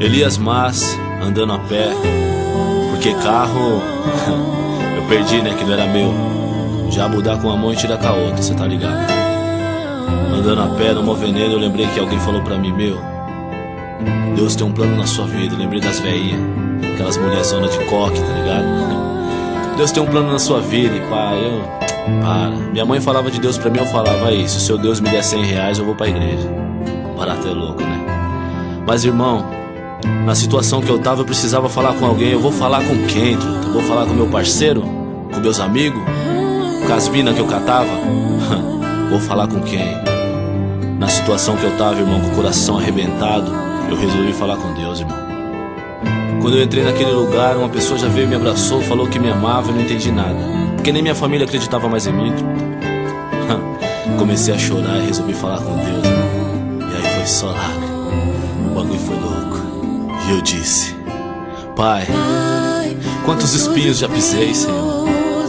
Elias Mas andando a pé, porque carro eu perdi, né, que não era meu. Já mudar com uma mão e tirar com a outra, cê tá ligado? Andando a pé no Moveneiro, eu lembrei que alguém falou pra mim: meu, Deus tem um plano na sua vida. Eu lembrei das veinhas, aquelas mulheres zona de coque, tá ligado? Deus tem um plano na sua vida. E pá, para. Minha mãe falava de Deus pra mim, eu falava: aí, se o seu Deus me der 100 reais, eu vou pra igreja. Barato é louco, né? Mas irmão, na situação que eu tava, eu precisava falar com alguém. Eu vou falar com quem, truta? Eu vou falar com meu parceiro? Com meus amigos? Com as minas que eu catava? Vou falar com quem? Na situação que eu tava, irmão, com o coração arrebentado, eu resolvi falar com Deus, irmão. Quando eu entrei naquele lugar, uma pessoa já veio, me abraçou, falou que me amava e eu não entendi nada, porque nem minha família acreditava mais em mim. Comecei a chorar e resolvi falar com Deus, irmão. E aí foi só lágrima. O bagulho foi louco. E eu disse: Pai, quantos espinhos já pisei, Senhor.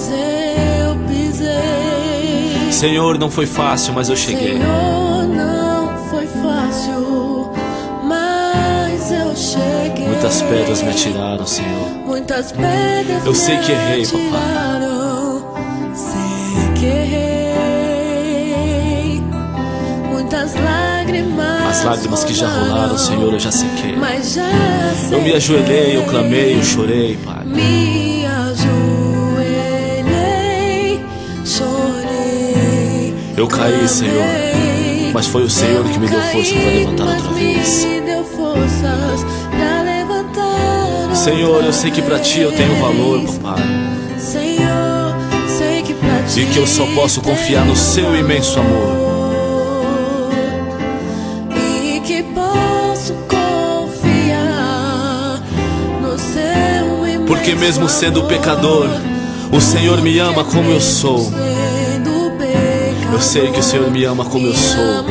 Senhor, não foi fácil, mas eu cheguei. Senhor, não foi fácil, mas eu cheguei. Muitas pedras me atiraram, Senhor. Muitas pedras eu sei que errei, papai. Sei que errei. Muitas lágrimas. As lágrimas que já rolaram, Senhor, eu já sequei. Mas já eu me ajoelhei, eu clamei, eu chorei, Pai. Me ajoelhei, chorei. Eu caí, Senhor, mas foi o Senhor que me deu força para levantar outra vez. Senhor, eu sei que pra Ti eu tenho valor, papai. E que eu só posso confiar no Seu imenso amor. E que posso confiar no Seu imenso amor. Porque mesmo sendo pecador, o Senhor me ama como eu sou. Eu sei que o Senhor me ama como eu sou.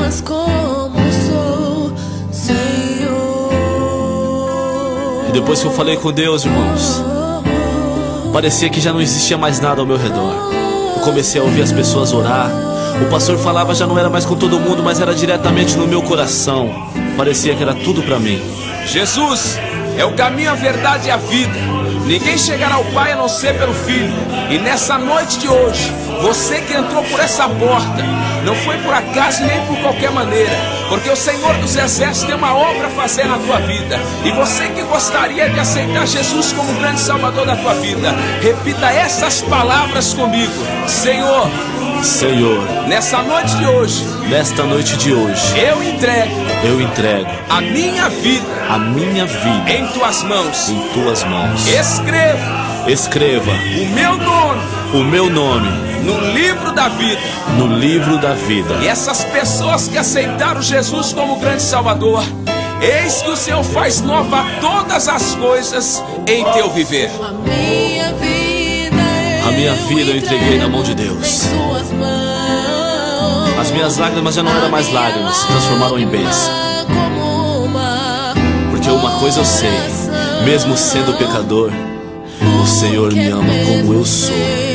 E depois que eu falei com Deus, irmãos, parecia que já não existia mais nada ao meu redor. Eu comecei a ouvir as pessoas orar. O pastor falava, já não era mais com todo mundo, mas era diretamente no meu coração. Parecia que era tudo pra mim. Jesus é o caminho, a verdade e a vida. Ninguém chegará ao Pai a não ser pelo Filho. E nessa noite de hoje, você que entrou por essa porta, não foi por acaso nem por qualquer maneira, porque o Senhor dos Exércitos tem uma obra a fazer na tua vida. E você que gostaria de aceitar Jesus como o grande Salvador da tua vida, repita essas palavras comigo: Senhor, nessa noite de hoje, eu entrego a minha vida em tuas mãos. Escreva o meu nome no livro da vida. E essas pessoas que aceitaram Jesus como grande Salvador, eis que o Senhor faz nova todas as coisas em teu viver. A minha vida eu entreguei na mão de Deus. As minhas lágrimas já não eram mais lágrimas, se transformaram em bênção. Porque uma coisa eu sei, mesmo sendo pecador, o Senhor me ama como eu sou.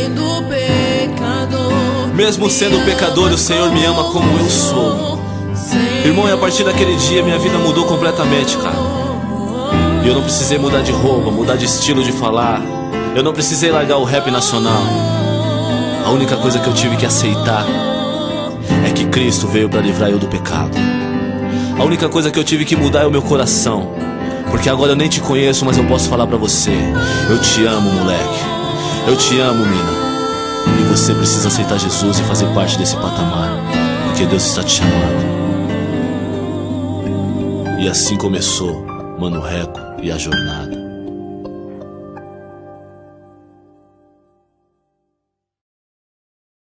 Mesmo sendo pecador, o Senhor me ama como eu sou. Irmão, e a partir daquele dia minha vida mudou completamente, cara. E eu não precisei mudar de roupa, mudar de estilo de falar. Eu não precisei largar o rap nacional. A única coisa que eu tive que aceitar é que Cristo veio para livrar eu do pecado. A única coisa que eu tive que mudar é o meu coração. Porque agora eu nem te conheço, mas eu posso falar pra você: eu te amo, moleque. Eu te amo, mina. E você precisa aceitar Jesus e fazer parte desse patamar, porque Deus está te chamando. E assim começou Mano Reco e a jornada.